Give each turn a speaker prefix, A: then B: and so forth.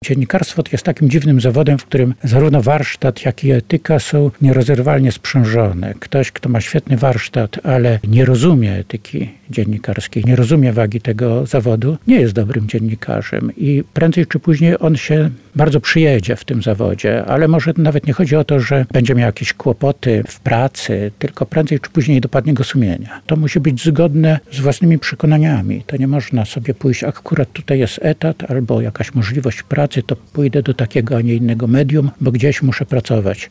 A: Dziennikarstwo jest takim dziwnym zawodem, w którym zarówno warsztat, jak i etyka są nierozerwalnie sprzężone. Ktoś, kto ma świetny warsztat, ale nie rozumie etyki dziennikarskiej, nie rozumie wagi tego zawodu, nie jest dobrym dziennikarzem i prędzej czy później on się bardzo przyjedzie w tym zawodzie, ale może nawet nie chodzi o to, że będzie miał jakieś kłopoty w pracy, tylko prędzej czy później dopadnie go sumienia. To musi być zgodne z własnymi przekonaniami. To nie można sobie pójść, akurat tutaj jest etat albo jakaś możliwość pracy, to pójdę do takiego, a nie innego medium, bo gdzieś muszę pracować.